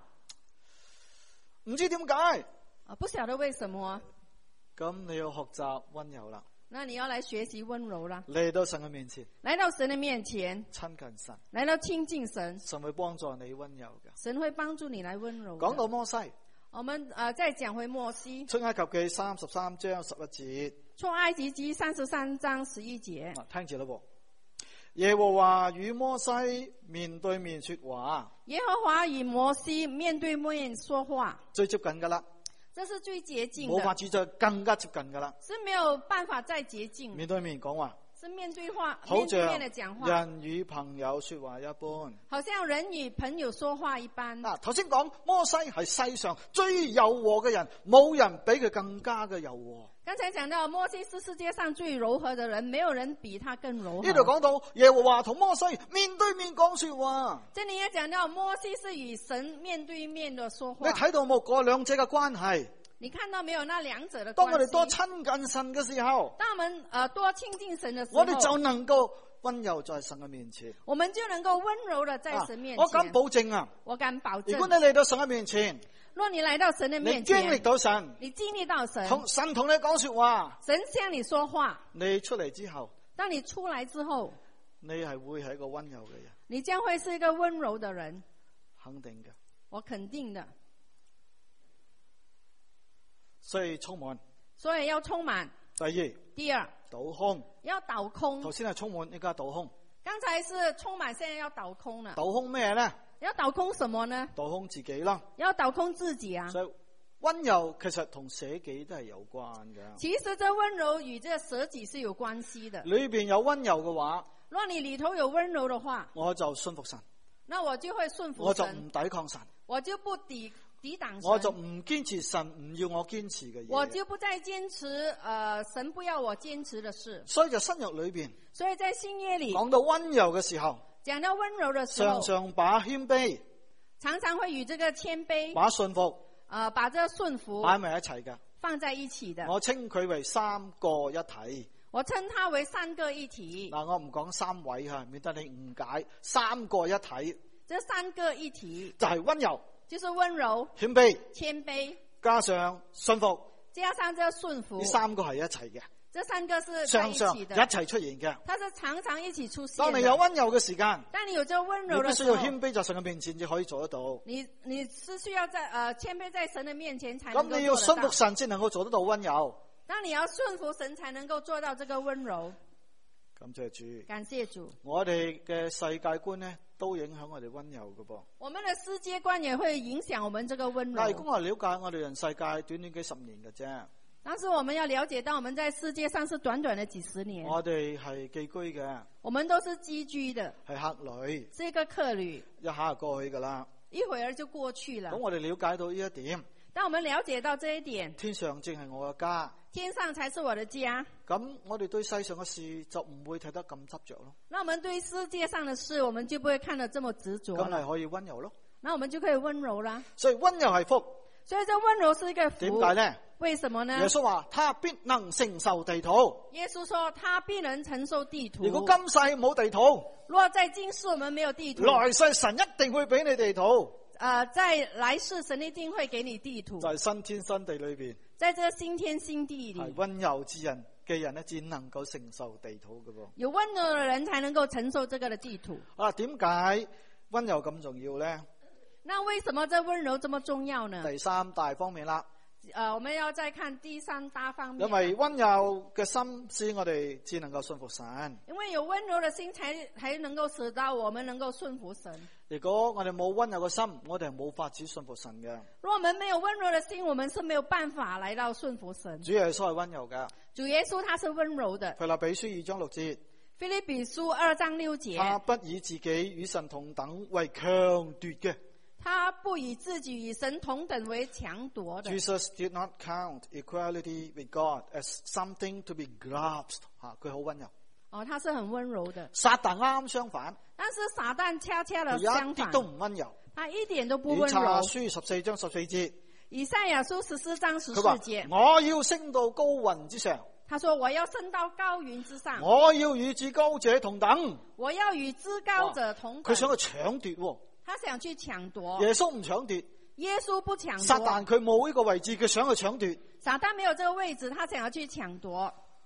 B: 唔知點解
A: 啊，不曉得為什麼。
B: 咁你要學習溫柔啦。
A: 那你要來學習溫柔啦，
B: 嚟到神嘅面前，
A: 來到神的面前，
B: 親近神，
A: 來到親近神，
B: 神會幫助你溫柔嘅。
A: 神會幫助你來溫柔的。
B: 講到摩西，
A: 我們呃再講回摩西，
B: 出埃及記三十三章十一節，
A: 出埃及記三十三章十一節，
B: 啊，聽住啦噃。耶和華與摩西面對面說話，
A: 耶和華與摩西面對面說話，
B: 最接近噶啦，
A: 這是最接近的，
B: 冇法子再更加接近噶啦，
A: 是沒有辦法再接近，
B: 面對面講話，
A: 是面對話，
B: 好
A: 面對
B: 像
A: 面的講話，
B: 人與朋友說話一般。
A: 好像人與朋友說話一般。
B: 嗱，頭先講摩西係世上最柔和嘅人，冇人比佢更加嘅柔和。
A: 剛才講到摩西是世界上最柔和的人，沒有人比他更柔和。
B: 呢度講到耶和華同摩西面對面講說話，
A: 這裏也講到摩西是與神面對面的說話。
B: 你睇到冇嗰兩者嘅關係？
A: 你看到沒有那兩者的關係？
B: 當我哋多親近神嘅時候，
A: 當我們呃多親近神的時候，
B: 我哋就能夠溫柔在神嘅面前，
A: 我們就能夠溫柔的在神面前。
B: 啊、我敢保證啊！
A: 我敢保證，
B: 如果你嚟到神嘅面前，
A: 若你來到神的面前，
B: 你經歷到神，
A: 你經歷到神，
B: 同神同你講說話，
A: 神向你說話，
B: 你出嚟之後，
A: 當你出來之後，
B: 你係會係一個溫柔嘅人，
A: 你將會是一個溫柔的人，
B: 肯定嘅，
A: 我肯定的。
B: 所以充滿，
A: 所以要充滿。
B: 第二，
A: 第二，
B: 倒空，
A: 要倒空。
B: 頭先係充滿，依家倒空。
A: 剛才是充滿，現在要倒空了。
B: 倒空咩咧？
A: 要倒空什麼呢？
B: 倒空自己啦。
A: 要倒空自己啊。
B: 所以溫柔其實同捨己都係有關嘅。
A: 其實這溫柔與這捨己是有關係的。
B: 裏邊有溫柔嘅話，
A: 若你裏頭有溫柔的話，
B: 我就信服神。
A: 那我就會順服神。
B: 我就唔抵抗神。
A: 我就不抵抵擋神。
B: 我就唔堅持神唔要我堅持嘅嘢。
A: 我就不再堅持，呃，神不要我堅持的事。
B: 所以就新約裏邊，
A: 所以在新約裏
B: 講到溫柔嘅時候，
A: 講到溫柔的時候，
B: 常常把謙卑，
A: 常常會與這個謙卑，
B: 把順服，
A: 呃，把這個順服
B: 擺埋一齊嘅，
A: 放在一起的。
B: 我稱佢為三個一體。
A: 我稱它為三個一體。
B: 嗱，我唔講三位吓，免得你誤解。三個一體，
A: 這三個一體
B: 就係溫柔，
A: 就是溫柔、
B: 謙卑、
A: 謙卑，
B: 加上順服，
A: 加上這順服，
B: 呢三個係一齊嘅。
A: 這三個是在
B: 常
A: 一起的，
B: 常一齊出現嘅。
A: 它是常常一起出現的。
B: 當你有溫柔嘅時間，
A: 當你有這溫柔
B: 你必須
A: 的時候，
B: 要謙卑在神嘅面前，至可以做得到。
A: 你你是需要在呃謙卑在神的面前才能夠做得到。
B: 咁你要順服神，先能夠做得到溫柔。
A: 當你要順服神，才能夠做到這個溫柔。
B: 感謝主，
A: 感謝主。
B: 我哋嘅世界觀咧，都影響我哋溫柔嘅噃。
A: 我們的世界觀也會影響我們這個溫柔。
B: 但係如果我了解我哋人世界短短幾十年嘅啫。
A: 但是我們要了解到，我們在世界上是短短的幾十年。
B: 我哋係寄居嘅，
A: 我們都是寄居的，
B: 係客旅，
A: 是一個客旅，
B: 一下就過去噶啦。
A: 一會兒就過去了。
B: 咁我哋了解到呢一點，
A: 當我們了解到這一點，
B: 天上正係我嘅家，
A: 天上才是我的家。
B: 咁我哋對世上嘅事就唔會睇得咁執着咯。
A: 那我們對世界上的事，我們就不會看得這麼執着了。
B: 咁係可以溫柔咯。
A: 那我們就可以溫柔啦。
B: 所以溫柔係福。
A: 所以這溫柔是一個福。
B: 點解呢？
A: 為什麼呢？
B: 耶穌話：他必能承受地土。
A: 耶穌說：他必能承受地土。
B: 如果今世冇地土，
A: 若在今世我們沒有地土，
B: 來世神一定會俾你地土。
A: 呃，在來世神一定會給你地土。
B: 在新天新地裏邊，
A: 在這個新天新地裏，
B: 係溫柔之人嘅人咧，只能夠承受地土嘅噃。
A: 有溫柔的人才能夠承受這個的地土。
B: 啊，點解溫柔咁重要咧？
A: 那為什麼這溫柔這麼重要呢？
B: 第三大方面啦，
A: 呃，我們要再看第三大方面。
B: 因為溫柔嘅心使我哋只能夠信服神。
A: 因為有溫柔的心才，才才能夠使到我們能夠順服神。
B: 如果我哋冇溫柔嘅心，我哋係冇法子信服神嘅。
A: 如果我們沒有溫柔的心，我們是沒有辦法來到順服神。
B: 主耶穌係溫柔嘅。
A: 主耶穌他是溫柔的。
B: 腓立比書二章六節。
A: 腓立比書二章六節。
B: 他不以自己與神同等為強奪嘅。
A: 他不以自己與神同等為強奪的。
B: Jesus did not count equality with God as something to be grasped。吓，佢好溫柔。
A: 哦，他是很溫柔的。
B: 撒旦啱啱相反。
A: 但是撒旦恰恰的相反。
B: 佢一啲都唔溫柔。
A: 他一點都不溫柔。
B: 以賽亞書十四章十四節。
A: 以賽亞書十四章十四節。
B: 我要升到高雲之上。
A: 他說我要升到高雲之上。
B: 我要與至高者同等。
A: 我要與至高者同等。
B: 佢想去搶奪。
A: 他想去搶奪。
B: 耶穌唔搶奪。
A: 耶穌不搶奪。
B: 撒旦佢冇呢個位置，佢想去搶奪。
A: 撒旦沒有這個位置，他想要去搶奪。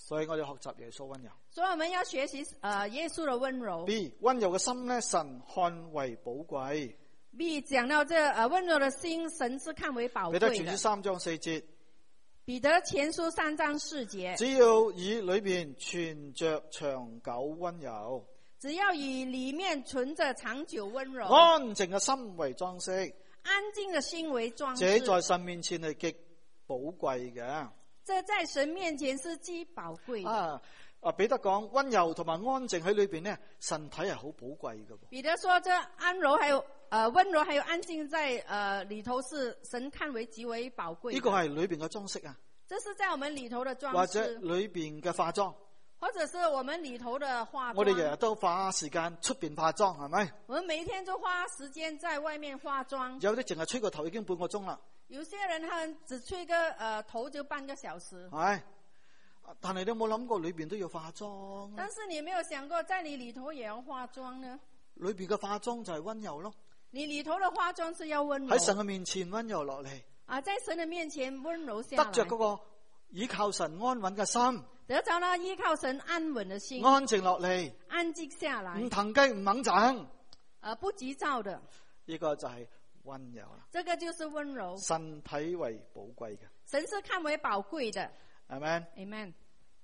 B: 所以我哋學習耶穌溫柔。
A: 所以我們要學習呃耶穌的溫柔。
B: B 溫柔嘅心咧，神看為寶貴。
A: B 講到這呃溫柔的心，神是看為寶貴的。
B: 彼得前書三章四節。
A: 彼得前書三章四節。
B: 只要以裏邊存着長久溫柔。
A: 只要以裏面存着長久溫柔。
B: 安靜嘅心為裝飾。
A: 安靜的心為裝飾。
B: 這在神面前係極寶貴嘅。
A: 這在神面前是極寶貴的。
B: 啊啊！彼得講溫柔同埋安靜喺裏邊咧，神睇係好寶貴嘅。
A: 彼得說：這安柔還有呃溫柔還有安靜在呃裏頭是神看為極為寶貴。
B: 呢個係裏邊嘅裝飾啊。
A: 這是在我們裏頭的裝飾。
B: 或者裏邊嘅化妝。
A: 或者是我們裏頭的化妝。
B: 我哋日日都花時間出邊化妝，係咪？
A: 我們每一天都花時間在外面化妝。
B: 有啲淨係吹個頭已經半個鐘啦。
A: 有些人他只吹個呃頭就半個小時。
B: 係，但係你有冇諗過裏邊都要化妝？
A: 但是你有沒有想過，在你裏頭也要化妝呢？
B: 裏邊嘅化妝就係溫柔咯。
A: 你裏頭的化妝是要溫柔。
B: 喺神嘅面前溫柔落嚟。
A: 啊，在神嘅面前溫柔下來。
B: 得着嗰個依靠神安穩嘅心。
A: 得着了依靠神安穩的心。
B: 安靜落嚟。
A: 安靜下來。
B: 唔騰雞唔掹整。
A: 呃，不急躁的。
B: 呢個就係溫柔啦。
A: 這個就是溫柔。
B: 神睇為寶貴嘅。
A: 神是看為寶貴的。
B: Amen。
A: Amen。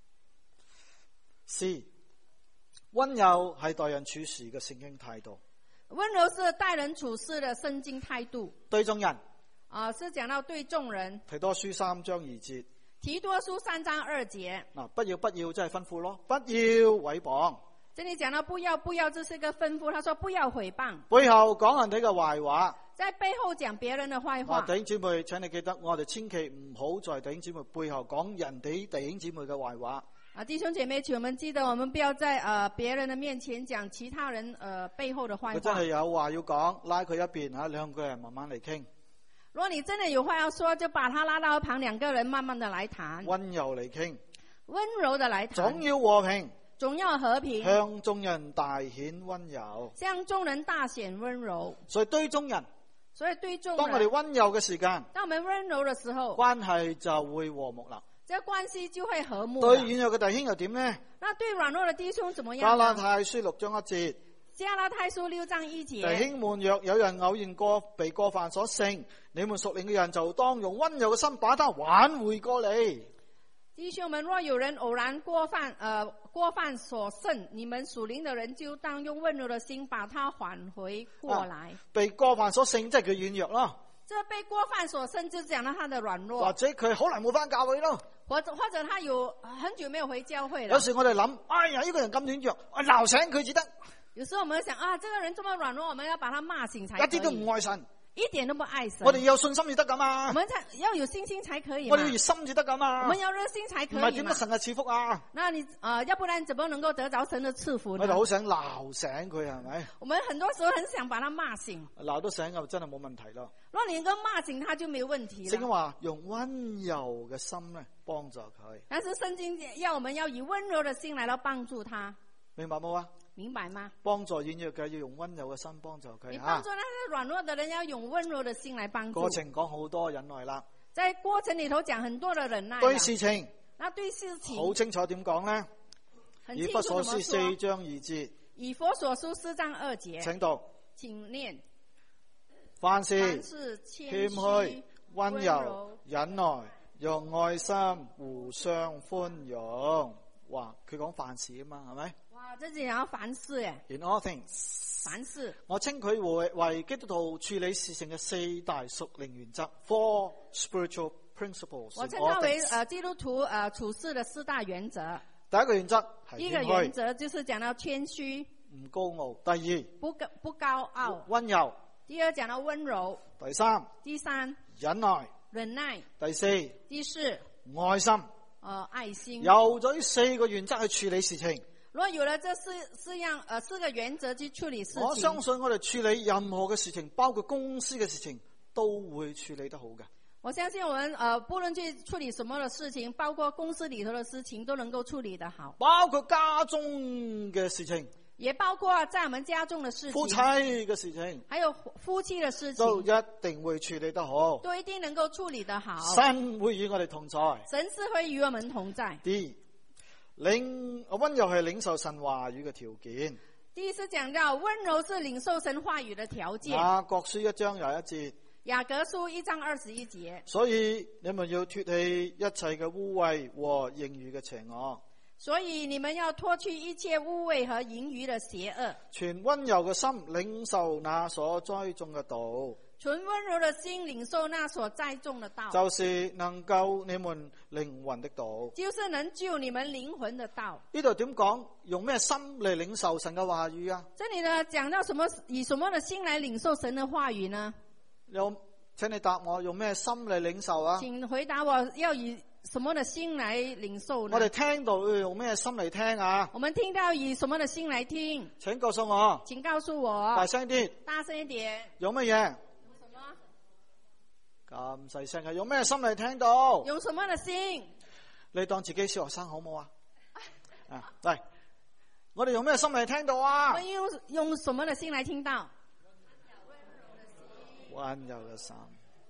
B: C 溫柔係待人處事嘅聖經態度。
A: 溫柔是待人處事的聖經態度。
B: 對眾人。
A: 啊、呃，是講到對眾人。
B: 提多書三章二節。
A: 提多書三章二節。
B: 嗱，不要不要，即係吩咐咯。不要毀謗。
A: 這裏講到不要不要，這是一個吩咐。他說不要毀謗。
B: 背後講人哋嘅壞話。
A: 在背後講別人的壞話。
B: 弟兄姊妹，請你記得，我哋千祈唔好在弟兄姊妹背後講人哋弟兄姊妹嘅壞話。
A: 啊，弟兄姐妹，請我們記得，我們不要在呃別人的面前講其他人呃背後的壞話。
B: 佢真係有話要講，拉佢一邊吓，兩個人慢慢嚟傾。
A: 如果你真的有話要說，就把他拉到一旁，兩個人慢慢的來談。
B: 溫柔嚟傾。
A: 溫柔的來談。
B: 總要和平。
A: 總要和平。
B: 向眾人大顯溫柔。
A: 向眾人大顯溫柔。
B: 所以對眾人。
A: 所以對眾人。
B: 當我哋溫柔嘅時間。
A: 當我們溫柔的時候。
B: 關係就會和睦啦。
A: 這關係就會和睦。
B: 對軟弱嘅弟兄又點呢？
A: 那對軟弱的弟兄怎麼樣？
B: 加拉太書六章一節。
A: 加拉太書六章一節。
B: 弟兄們，若有人偶然過被過犯所勝，你們屬靈嘅人就當用溫柔嘅心把他挽回過嚟。
A: 弟兄們，若有人偶然過犯，呃，過犯所勝，你們屬靈的人就當用溫柔的心把他挽回過來。
B: 啊、被過犯所勝，即係佢軟弱咯。
A: 這被過犯所勝，就講到他的軟弱。
B: 或者佢好難冇返教會咯。
A: 或者或者他有很久沒有回教會了。
B: 有時我哋諗，哎呀，呢、這個人咁軟弱，我鬧醒佢至得。
A: 有時候我們想啊，這個人這麼軟弱，我們要把他罵醒才可以。
B: 一啲都唔愛神。
A: 一點都不愛神。
B: 我哋要有信心至得噶嘛。
A: 我們才要有信心才可以。
B: 我哋要熱心至得噶嘛。
A: 我們要熱心才可以。
B: 唔係點得神嘅賜福啊？
A: 那你啊、呃，要不然怎麼能夠得着神的賜福呢？
B: 我哋好想鬧醒佢，係咪？
A: 我們很多時候很想把他罵醒。
B: 鬧到醒咁真係冇問題咯。
A: 如果你能夠罵醒他，就沒有問題了。
B: 聖經話用溫柔嘅心咧幫助佢。
A: 但是聖經要我們要以溫柔的心來到幫助他。
B: 明白冇啊？
A: 明白嗎？
B: 幫助軟弱嘅要用溫柔嘅心幫助佢。
A: 你幫助那些軟弱的人要用溫柔的心來幫助。
B: 過程講好多忍耐啦。
A: 在過程裏頭講很多的忍耐。
B: 對事情。
A: 那對事情。
B: 好清楚點講咧？以弗所書四章二節。
A: 以弗所書四章二節。
B: 請讀。
A: 請念。
B: 凡事
A: 謙
B: 虛、溫柔、忍耐，用愛心互相寬容。哇！佢講凡事啊嘛，係咪？
A: 哇！這字講凡事誒。
B: In all things，
A: 凡事。我
B: 稱佢為為基督徒處理事情嘅四大屬靈原則 ，four spiritual principles。
A: 我稱它為誒基督徒誒處事嘅四大原則。
B: 第一個原則係謙虛。
A: 一個原則就是講到謙虛，
B: 唔高傲。第二，
A: 不高不高傲，
B: 溫柔。
A: 第二講到溫柔。
B: 第三，
A: 第三，
B: 忍耐。
A: 忍耐。
B: 第四，
A: 第四，
B: 愛心。
A: 呃，愛心。
B: 有咗呢四個原則去處理事情。
A: 如果有了這四四樣，呃，四個原則去處理事情，
B: 我相信我哋處理任何嘅事情，包括公司嘅事情，都會處理得好嘅。
A: 我相信我們，呃，不論去處理什麼的事情，包括公司裏頭的事情，都能夠處理得好。
B: 包括家中嘅事情。
A: 也包括在我們家中的事情，
B: 夫妻嘅事情，
A: 還有夫妻的事情，
B: 都一定會處理得好，
A: 都一定能夠處理得好。
B: 神會與我哋同在，
A: 神是會與我們同在。
B: D， 領溫柔係領受神話語嘅條件。
A: 第一次講到溫柔是領受神話語的條件。
B: 雅各書一章廿一節。
A: 雅各書一章二十一節。
B: 所以你們要脫去一切嘅污穢和盈餘嘅邪惡。
A: 所以你們要脫去一切污穢和盈餘的邪惡。
B: 存溫柔嘅心領受那所栽種嘅道。
A: 存溫柔的心領受那所栽種的道，
B: 就是能救你們靈魂的道。
A: 就是能救你們靈魂的道。
B: 呢度點講？用咩心嚟領受神嘅話語啊？
A: 這裏呢講到什麼？以什麼的心來領受神的話語呢？
B: 有，請你答我，用咩心嚟領受啊？
A: 請回答我，要以什麼的心來領受呢？
B: 我哋聽到要用咩心嚟聽啊？
A: 我們聽到以什麼的心來聽？
B: 請告訴我。
A: 請告訴我。
B: 大聲啲。
A: 大聲一點。
B: 用乜嘢？咁細聲嘅，用咩心嚟聽到？
A: 用什麼的心？
B: 你當自己小學生好冇啊？啊，嚟，我哋用咩心嚟聽到啊？
A: 我用用什麼的心來聽到？
B: 溫柔嘅心。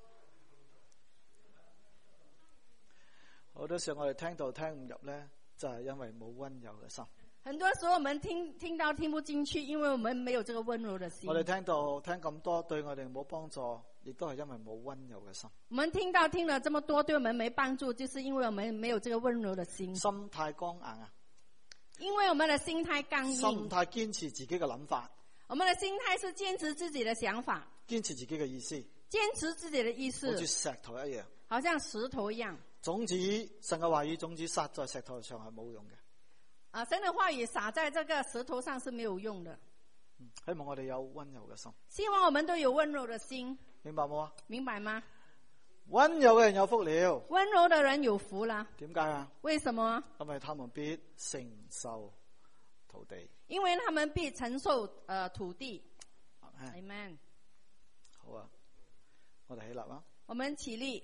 B: 好多時候我哋聽到聽唔入咧，就係因為冇溫柔嘅心。
A: 很多時候我們聽聽到聽不進去，因為我們沒有這個溫柔的心。
B: 我哋聽到聽咁多，對我哋冇幫助，亦都係因為冇溫柔嘅心。
A: 我們聽到聽了這麼多，對我們沒幫助，就是因為我們沒有這個溫柔的心。
B: 心太剛硬啊！
A: 因為我們的心太剛硬。
B: 心太堅持自己嘅諗法。
A: 我們的心態是堅持自己的想法。
B: 堅持自己嘅意思。
A: 堅持自己的意思。
B: 好似石頭一樣。
A: 好像石頭一樣。
B: 種子，神嘅話語種子撒在石頭上係冇用嘅。
A: 啊，神的話語撒在這個石頭上是沒有用的。
B: 嗯，希望我哋有溫柔嘅心。
A: 希望我們都有溫柔的心。
B: 明白冇啊？
A: 明白嗎？
B: 溫柔嘅人有福了。
A: 溫柔的人有福啦。
B: 點解啊？
A: 為什麼？
B: 因為他們必承受土地。
A: 因為他們必承受呃土地。
B: Amen。
A: Amen。
B: 好啊，我哋起立啊。
A: 我們起立。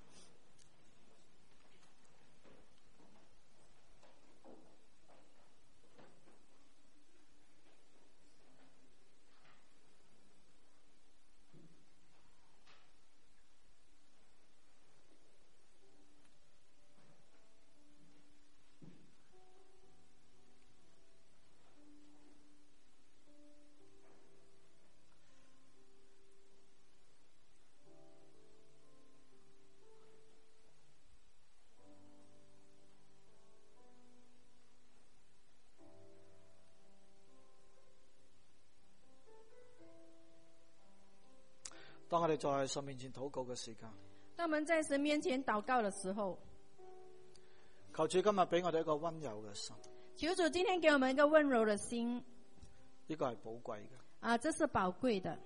B: 當我哋在神面前禱告嘅時間，
A: 當我們在神面前禱告的時候，
B: 求主今日俾我哋一個溫柔嘅心。
A: 求主今天給我們一個溫柔的心，
B: 呢個係寶貴嘅。
A: 啊，這是寶貴的。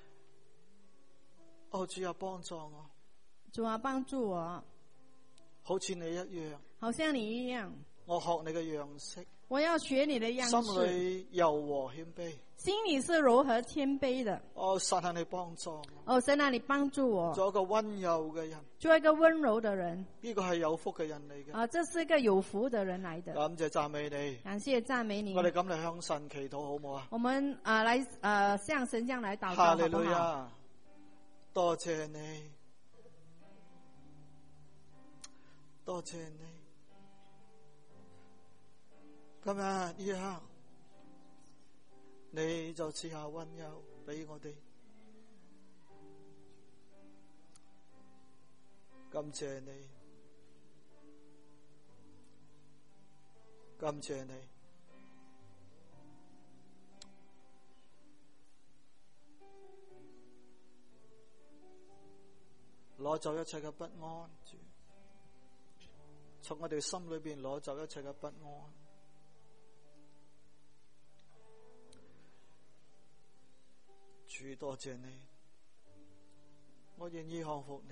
B: 哦，主啊，幫助我。
A: 主啊，幫助我。
B: 好似你一樣。
A: 好像你一樣。
B: 我學你嘅樣式。
A: 我要學你的樣式。
B: 心裏柔和謙卑。
A: 心裏是柔和謙卑的。
B: 哦，神啊，你幫助我。
A: 哦，神啊，你幫助我。
B: 做一個溫柔嘅人。
A: 做一個溫柔的人。
B: 呢個係有福嘅人嚟嘅。
A: 啊，這是一個有福的人來的。
B: 感謝讚美你。
A: 感謝讚美你。
B: 我哋咁嚟向神祈禱好唔好啊？
A: 我們啊來啊向神這樣來禱告，
B: 哈利路亞，
A: 好不好？
B: 多謝你，多謝你。今日呢一刻，你就賜下溫柔俾我哋。感謝你，感謝你。攞走一切嘅不安，主，從我哋心裏邊攞走一切嘅不安。主，多謝你，我願意降服你。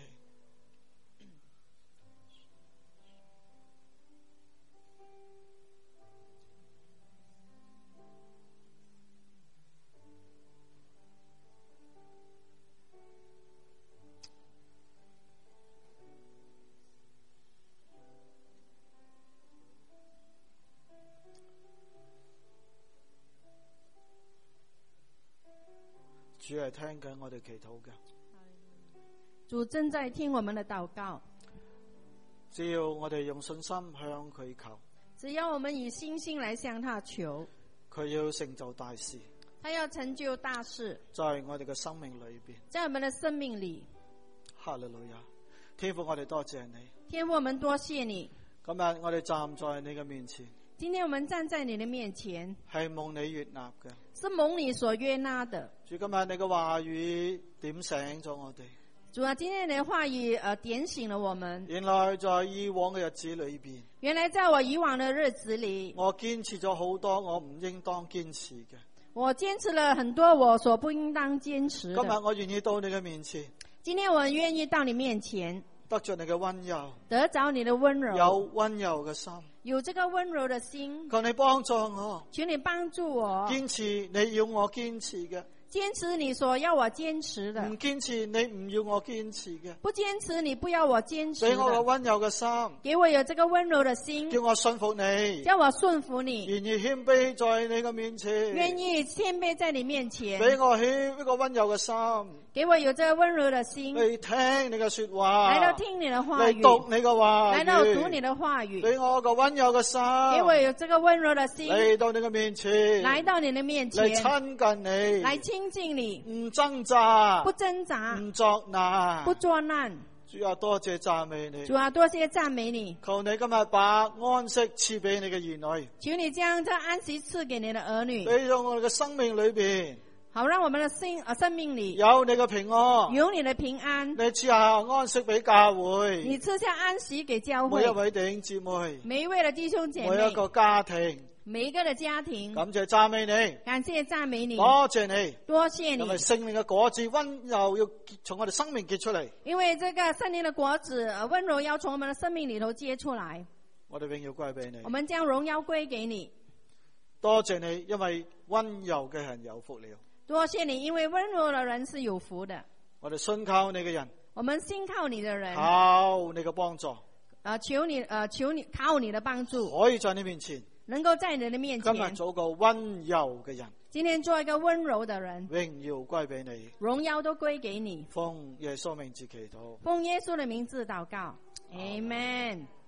B: 主係聽緊我哋祈禱嘅，
A: 主正在聽我們的禱告。
B: 只要我哋用信心向佢求，
A: 只要我們以信心來向他求，
B: 佢要成就大事，
A: 他要成就大事，
B: 在我哋嘅生命裏邊。
A: 在我們的生命裏。
B: 哈利路亞，天父，我哋多謝你。
A: 天父，我們多謝你。
B: 今日我哋站在你嘅面前，
A: 今天我們站在你的面前，
B: 係蒙你悅納嘅，
A: 是蒙你所悅納的。
B: 主，今日你嘅話語點醒咗我哋。
A: 主啊，今天你的話語呃點醒了我們。
B: 原來在以往嘅日子裏邊，
A: 原來在我以往的日子裏，
B: 我堅持咗好多我唔應當堅持嘅。
A: 我堅持了很多我所不應當堅持的。
B: 今日我願意到你嘅面前，
A: 今天我願意到你面前，
B: 得着你嘅溫柔，
A: 得着你的溫柔，
B: 有溫柔嘅心，
A: 有這個溫柔的心。
B: 求你幫助我，
A: 求你幫助我，
B: 堅持你要我堅持嘅，
A: 堅持你所要我堅持的，
B: 唔堅持你唔要我堅持嘅，
A: 不堅持你不要我堅持的。
B: 俾我個溫柔嘅心，
A: 給我有這個溫柔的心，
B: 叫我信服你，
A: 叫我順服你，
B: 願意謙卑在你嘅面前，
A: 願意謙卑在你面前，
B: 俾我謙一個溫柔嘅心，
A: 給我有這個溫柔的心，
B: 嚟聽你嘅說話，
A: 來到聽你的話語，
B: 嚟讀你嘅話語，
A: 來到讀你的話語，
B: 俾我個溫柔嘅心，
A: 給我有這個溫柔的心，
B: 嚟到你嘅面前，
A: 來到你的面前，
B: 嚟親近你，
A: 來親近你，
B: 唔掙扎，
A: 不掙扎，
B: 唔作難，
A: 不作難。
B: 主啊，多謝讚美你。
A: 主啊，多謝讚美你。
B: 求你今日把安息賜俾你嘅兒女，
A: 求你將這安息賜給你的兒女，
B: 俾到我哋嘅生命裏邊，
A: 好讓我們的生呃生命裏
B: 有你嘅平安，
A: 有你的平安。
B: 你賜下安息俾教會，
A: 你賜下安息給教會，
B: 每一位弟兄姊妹，
A: 每一位的弟兄姐妹，
B: 每一個家庭，
A: 每一個的家庭。
B: 感謝讚美你，
A: 感謝讚美你，
B: 多謝你，
A: 多謝你。
B: 因為聖靈嘅果子溫柔要從我哋生命結出嚟，
A: 因為這個聖靈的果子呃溫柔要從我們的生命裏頭結出來，
B: 我哋榮耀歸俾你。
A: 我們將榮耀歸給你。
B: 多謝你，因為溫柔嘅人有福了。
A: 多謝你，因為溫柔的人是有福的。
B: 我哋信靠你嘅人，
A: 我們信靠你的人，
B: 靠你嘅幫助，
A: 呃，求你，呃，求你靠你的幫助，
B: 可以在你面前，
A: 能夠在你的面前，
B: 今日做個溫柔嘅人，
A: 今天做一個溫柔的人，
B: 榮耀歸俾你，
A: 榮耀都歸給你。
B: 奉耶穌名字祈禱，
A: 奉耶穌的名字禱告，Amen。